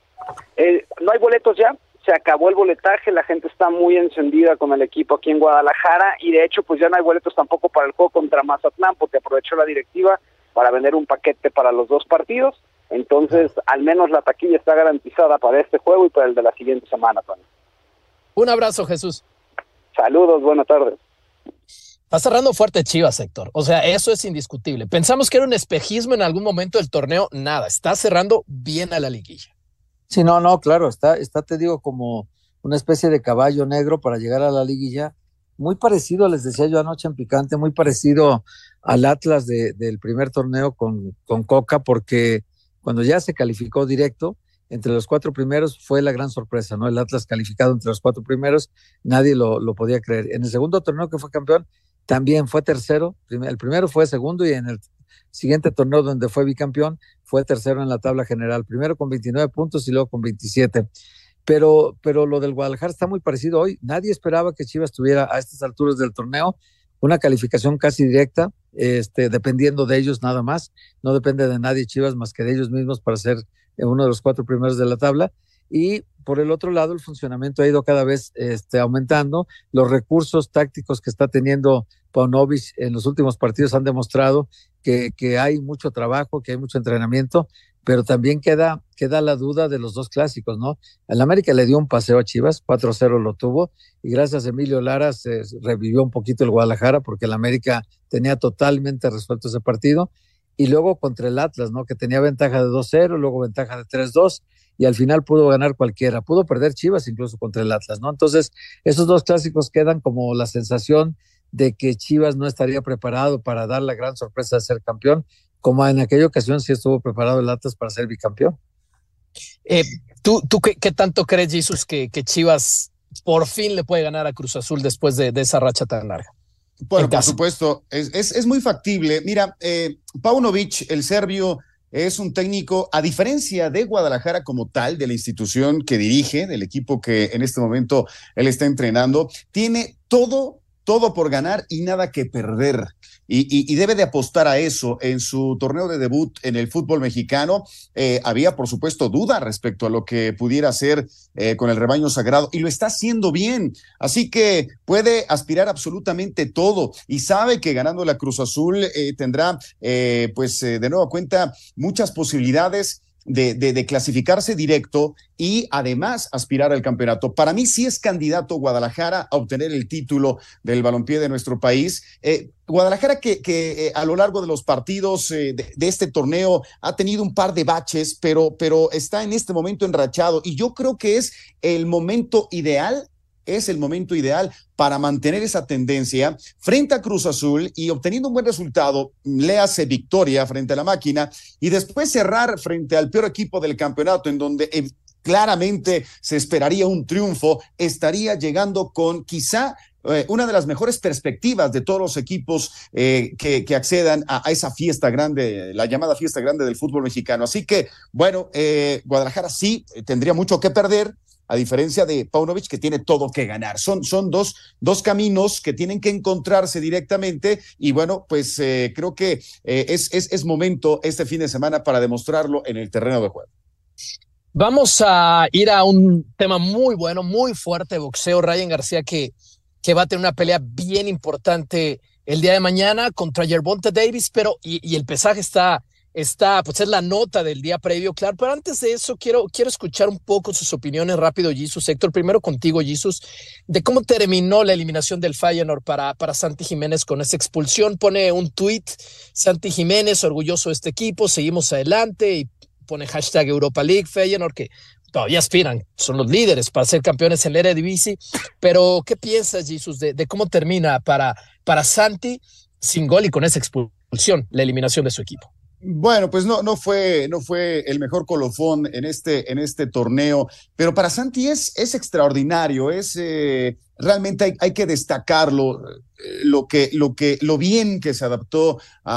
Eh, no hay boletos ya. Se acabó el boletaje, la gente está muy encendida con el equipo aquí en Guadalajara y de hecho pues ya no hay boletos tampoco para el juego contra Mazatlán porque aprovechó la directiva para vender un paquete para los dos partidos, entonces al menos la taquilla está garantizada para este juego y para el de la siguiente semana, Tony. Un abrazo, Jesús. Saludos, buenas tardes. Está cerrando fuerte Chivas, Héctor, o sea, eso es indiscutible. Pensamos que era un espejismo en algún momento del torneo, nada, está cerrando bien a la liguilla. Sí, no, no, claro, está, está, te digo, como una especie de caballo negro para llegar a la liguilla, muy parecido, les decía yo anoche en Picante, muy parecido al Atlas de, del primer torneo con, con Coca, porque cuando ya se calificó directo, entre los cuatro primeros fue la gran sorpresa, ¿no? El Atlas calificado entre los cuatro primeros, nadie lo, lo podía creer. En el segundo torneo que fue campeón, también fue tercero, el primero fue segundo y en el siguiente torneo donde fue bicampeón, fue tercero en la tabla general, primero con veintinueve puntos y luego con veintisiete. Pero, pero lo del Guadalajara está muy parecido hoy. Nadie esperaba que Chivas tuviera a estas alturas del torneo una calificación casi directa, este, dependiendo de ellos nada más. No depende de nadie Chivas más que de ellos mismos para ser uno de los cuatro primeros de la tabla. Y por el otro lado, el funcionamiento ha ido cada vez este, aumentando. Los recursos tácticos que está teniendo Paunovic en los últimos partidos han demostrado que, que hay mucho trabajo, que hay mucho entrenamiento, pero también queda, queda la duda de los dos clásicos, ¿no? El América le dio un paseo a Chivas, cuatro cero lo tuvo, y gracias a Emilio Lara se revivió un poquito el Guadalajara, porque el América tenía totalmente resuelto ese partido, y luego contra el Atlas, ¿no? Que tenía ventaja de dos cero, luego ventaja de tres dos, y al final pudo ganar cualquiera, pudo perder Chivas incluso contra el Atlas, ¿no? Entonces, esos dos clásicos quedan como la sensación de que Chivas no estaría preparado para dar la gran sorpresa de ser campeón, como en aquella ocasión sí estuvo preparado el Atlas para ser bicampeón. Eh, ¿Tú, tú qué, qué tanto crees, Jesús, que, que Chivas por fin le puede ganar a Cruz Azul después de, de esa racha tan larga? Bueno, por supuesto, es, es, es muy factible. Mira, eh, Paunovic, el serbio, es un técnico, a diferencia de Guadalajara como tal, de la institución que dirige, del equipo que en este momento él está entrenando, tiene todo todo por ganar y nada que perder. Y, y, y debe de apostar a eso. En su torneo de debut en el fútbol mexicano eh, había, por supuesto, duda respecto a lo que pudiera hacer eh, con el rebaño sagrado, y lo está haciendo bien. Así que puede aspirar absolutamente todo y sabe que ganando la Cruz Azul eh, tendrá, eh, pues, eh, de nueva cuenta, muchas posibilidades De, de, de clasificarse directo y además aspirar al campeonato. Para mí sí es candidato Guadalajara a obtener el título del balompié de nuestro país. Eh, Guadalajara que, que eh, a lo largo de los partidos eh, de, de este torneo ha tenido un par de baches, pero, pero está en este momento enrachado y yo creo que es el momento ideal es el momento ideal para mantener esa tendencia frente a Cruz Azul y obteniendo un buen resultado, le hace victoria frente a la máquina y después cerrar frente al peor equipo del campeonato, en donde eh, claramente se esperaría un triunfo, estaría llegando con quizá eh, una de las mejores perspectivas de todos los equipos eh, que, que accedan a, a esa fiesta grande, la llamada fiesta grande del fútbol mexicano. Así que, bueno, eh, Guadalajara sí eh, tendría mucho que perder, a diferencia de Paunovic, que tiene todo que ganar. Son, son dos, dos caminos que tienen que encontrarse directamente y bueno, pues eh, creo que eh, es, es, es momento este fin de semana para demostrarlo en el terreno de juego. Vamos a ir a un tema muy bueno, muy fuerte de boxeo. Ryan García que, que va a tener una pelea bien importante el día de mañana contra Gervonta Davis, pero y, y el pesaje está está, pues es la nota del día previo, claro, pero antes de eso quiero, quiero escuchar un poco sus opiniones rápido, Jesus. Héctor, primero contigo, Jesus, de cómo terminó la eliminación del Feyenoord para, para Santi Jiménez con esa expulsión. Pone un tuit, Santi Jiménez, orgulloso de este equipo, seguimos adelante, y pone hashtag Europa League, Feyenoord, que todavía aspiran, son los líderes para ser campeones en la Eredivisie, pero ¿qué piensas, Jesus, de, de cómo termina para, para Santi sin gol y con esa expulsión, la eliminación de su equipo? Bueno, pues no, no fue, no fue el mejor colofón en este, en este torneo, pero para Santi es, es extraordinario, es eh, realmente hay, hay que destacarlo, eh, lo que, lo que, lo bien que se adaptó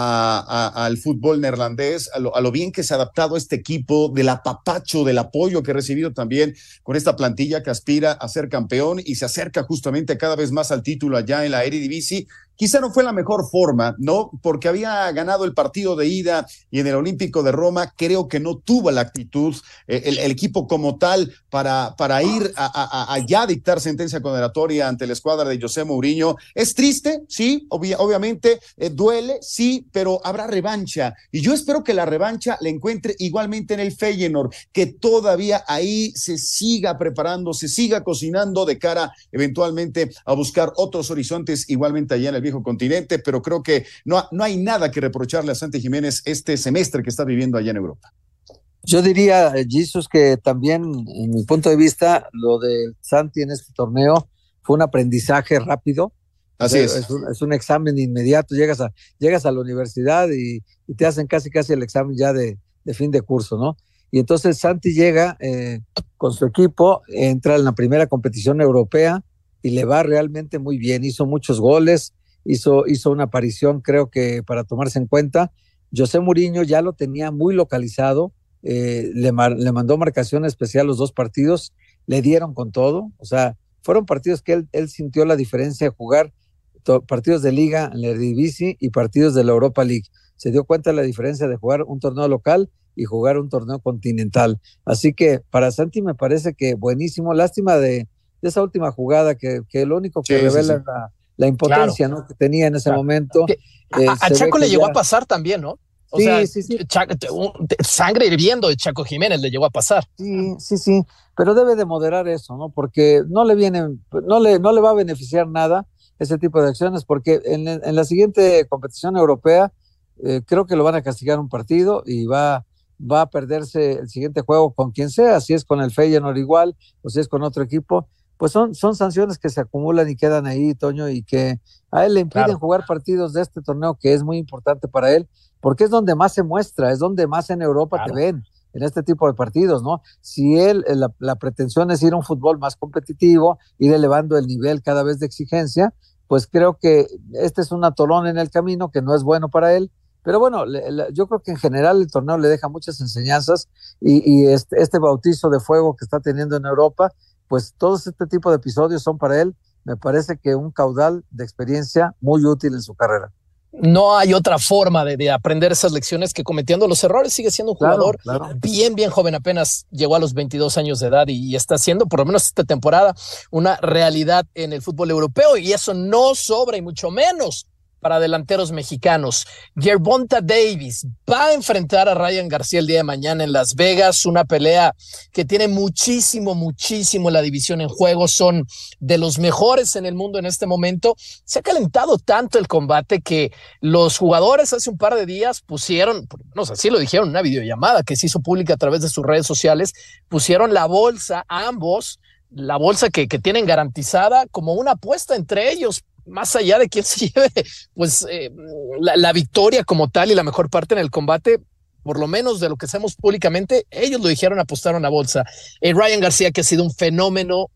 a, a, al fútbol neerlandés, a lo, a lo bien que se ha adaptado a este equipo, del apapacho, del apoyo que ha recibido también con esta plantilla que aspira a ser campeón y se acerca justamente cada vez más al título allá en la Eredivisie. Quizá no fue la mejor forma, ¿no? Porque había ganado el partido de ida y en el Olímpico de Roma creo que no tuvo la actitud, eh, el, el equipo como tal, para, para ir a, a, a ya dictar sentencia condenatoria ante la escuadra de José Mourinho. Es triste, sí, obvia, obviamente, eh, duele, sí, pero habrá revancha. Y yo espero que la revancha la encuentre igualmente en el Feyenoord, que todavía ahí se siga preparando, se siga cocinando de cara eventualmente a buscar otros horizontes igualmente allá en el viejo continente, pero creo que no, no hay nada que reprocharle a Santi Jiménez este semestre que está viviendo allá en Europa. Yo diría, Jesus, que también, en mi punto de vista, lo de Santi en este torneo fue un aprendizaje rápido. Así es. Es un, es un examen inmediato, llegas a, llegas a la universidad y, y te hacen casi casi el examen ya de, de fin de curso, ¿no? Y entonces Santi llega eh, con su equipo, entra en la primera competición europea y le va realmente muy bien, hizo muchos goles, Hizo, hizo una aparición, creo que para tomarse en cuenta. José Mourinho ya lo tenía muy localizado, eh, le, mar, le mandó marcación especial los dos partidos, le dieron con todo, o sea, fueron partidos que él, él sintió la diferencia de jugar to, partidos de liga en la Eredivisie y partidos de la Europa League. Se dio cuenta de la diferencia de jugar un torneo local y jugar un torneo continental. Así que para Santi me parece que buenísimo. Lástima de, de esa última jugada que, que lo único que sí, revela sí, sí. es la la impotencia, claro, ¿no? que tenía en ese claro. momento. Eh, a, a Chaco le llegó ya... a pasar también, ¿no? O sí, sea, sí, sí. Chaco, sangre hirviendo de Chaco Jiménez le llegó a pasar. Sí, sí, sí, pero debe de moderar eso, ¿no? Porque no le viene, no le, no le va a beneficiar nada ese tipo de acciones, porque en, en la siguiente competición europea eh, creo que lo van a castigar un partido y va, va a perderse el siguiente juego con quien sea, si es con el Feyenoord igual, o si es con otro equipo. Pues son, son sanciones que se acumulan y quedan ahí, Toño, y que a él le impiden claro. jugar partidos de este torneo que es muy importante para él, porque es donde más se muestra, es donde más en Europa claro. te ven, en este tipo de partidos, ¿no? Si él, la, la pretensión es ir a un fútbol más competitivo, ir elevando el nivel cada vez de exigencia, pues creo que este es un atolón en el camino que no es bueno para él, pero bueno, le, le, yo creo que en general el torneo le deja muchas enseñanzas y, y este, este bautizo de fuego que está teniendo en Europa, pues todos este tipo de episodios son para él, me parece que un caudal de experiencia muy útil en su carrera. No hay otra forma de, de aprender esas lecciones que cometiendo los errores. Sigue siendo un jugador claro, claro. bien, bien joven, apenas llegó a los veintidós años de edad y, y está haciendo, por lo menos esta temporada, una realidad en el fútbol europeo, y eso no sobra y mucho menos para delanteros mexicanos. Gervonta Davis va a enfrentar a Ryan García el día de mañana en Las Vegas, una pelea que tiene muchísimo, muchísimo la división en juego, son de los mejores en el mundo en este momento. Se ha calentado tanto el combate que los jugadores hace un par de días pusieron, no sé, así lo dijeron en una videollamada que se hizo pública a través de sus redes sociales, pusieron la bolsa, ambos, la bolsa que, que tienen garantizada como una apuesta entre ellos, más allá de quién se lleve pues eh, la, la victoria como tal y la mejor parte en el combate, por lo menos de lo que sabemos públicamente, ellos lo dijeron, apostaron a bolsa. Eh, Ryan García, que ha sido un fenómeno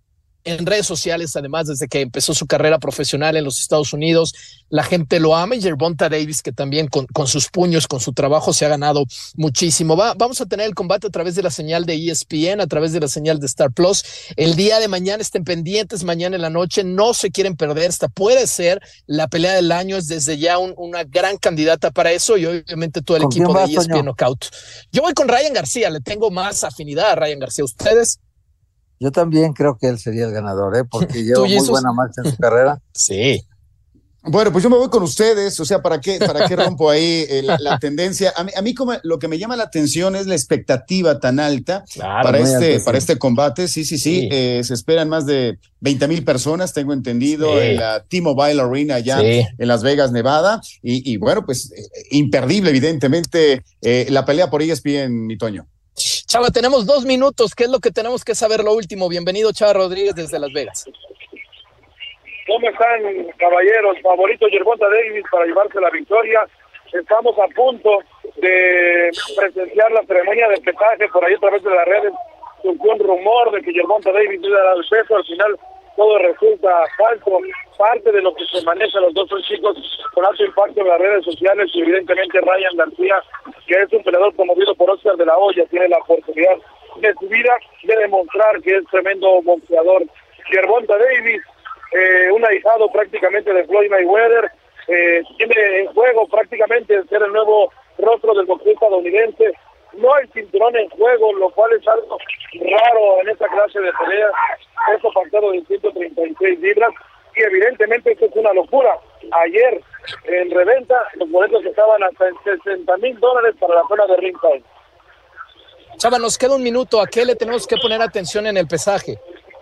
en redes sociales, además desde que empezó su carrera profesional en los Estados Unidos, la gente lo ama, y Gervonta Davis, que también con, con sus puños, con su trabajo se ha ganado muchísimo. Va, vamos a tener el combate a través de la señal de E S P N, a través de la señal de Star Plus, el día de mañana. Estén pendientes, mañana en la noche, no se quieren perder, esta puede ser la pelea del año, es desde ya un, una gran candidata para eso, y obviamente todo el equipo de E S P N Knockout. Yo voy con Ryan García, le tengo más afinidad a Ryan García. ¿Ustedes? Yo también creo que él sería el ganador, ¿eh? Porque lleva muy buena marcha en su carrera. Sí. Bueno, pues yo me voy con ustedes, o sea, ¿para qué, para qué rompo ahí eh, la, la tendencia? A mí, a mí como, lo que me llama la atención es la expectativa tan alta claro, para, este, alto, para sí. este combate. Sí, sí, sí, sí. Eh, se esperan más de veinte mil personas, tengo entendido, sí. en la T-Mobile Arena allá sí. en Las Vegas, Nevada. Y, y bueno, pues eh, imperdible, evidentemente, eh, la pelea por E S P N, mi Toño. Chava, tenemos dos minutos. ¿Qué es lo que tenemos que saber lo último? Bienvenido, Chava Rodríguez, desde Las Vegas. ¿Cómo están, caballeros? Favorito Gervonta Davis para llevarse la victoria. Estamos a punto de presenciar la ceremonia de pesaje. Por ahí a través de las redes surgió un rumor de que Gervonta Davis iba a dar el peso. Al final todo resulta falso. Parte de lo que se maneja, los dos son chicos con alto impacto en las redes sociales, y evidentemente Ryan García, que es un peleador promovido por Oscar de la Hoya, tiene la oportunidad de su vida de demostrar que es tremendo boxeador. Gervonta Davis, Eh, un ahijado prácticamente de Floyd Mayweather, eh, tiene en juego prácticamente el ser el nuevo rostro del boxeo estadounidense. No hay cinturón en juego, lo cual es algo raro en esta clase de peleas. Peso pactado de ciento treinta y seis libras, y evidentemente esto es una locura. Ayer en reventa los boletos estaban hasta en sesenta mil dólares para la zona de ringside. Chava, nos queda un minuto. ¿A qué le tenemos que poner atención en el pesaje?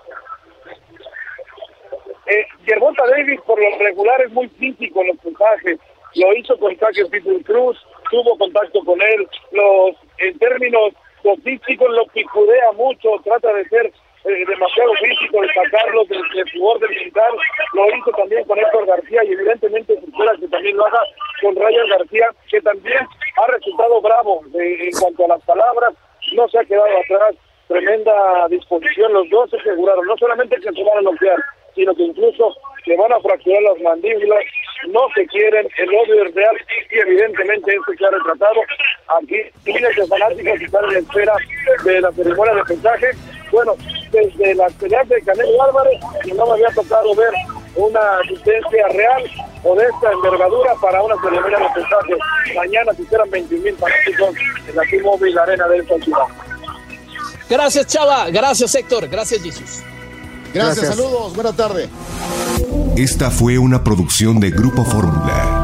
Eh, Gervonta Davis por lo regular es muy físico en los pesajes. Lo hizo con Tucker Pitbull Cruz, tuvo contacto con él. Los en términos físicos lo picudea mucho, trata de ser eh, demasiado físico, de sacarlos de, de su orden mental. Lo hizo también con Héctor García, y evidentemente se espera que también lo haga con Ryan García, que también ha resultado bravo de, en cuanto a las palabras. No se ha quedado atrás, tremenda disposición. Los dos se aseguraron no solamente que se van a noquear, sino que incluso se van a fracturar las mandíbulas. No se quieren, el odio es real, y evidentemente esto se ha retratado. Aquí miles de fanáticos están en espera de la ceremonia de pesaje. Bueno, desde las peleas de Canelo Álvarez no me había tocado ver una asistencia real o de esta envergadura para una ceremonia de pesaje. Mañana se esperan veinte mil fanáticos en la T-Mobile Arena de esta ciudad. Gracias, Chava. Gracias, Héctor. Gracias, Jesús. Gracias, Gracias, saludos, buena tarde. Esta fue una producción de Grupo Fórmula.